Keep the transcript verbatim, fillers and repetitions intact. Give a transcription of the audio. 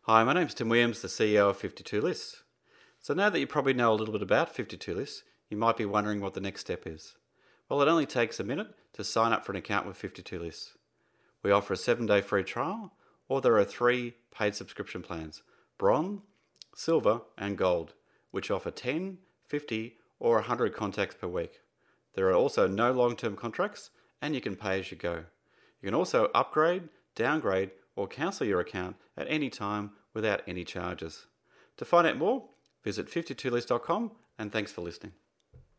Hi, my name's Tim Williams, the C E O of fifty-two lists. So now that you probably know a little bit about fifty-two lists, you might be wondering what the next step is. Well, it only takes a minute to sign up for an account with fifty-two lists. We offer a seven-day free trial, or there are three paid subscription plans, Bronze, Silver and Gold, which offer ten, fifty or one hundred contacts per week. There are also no long-term contracts, and you can pay as you go. You can also upgrade, downgrade or cancel your account at any time without any charges. To find out more, visit fifty-two list dot com and thanks for listening.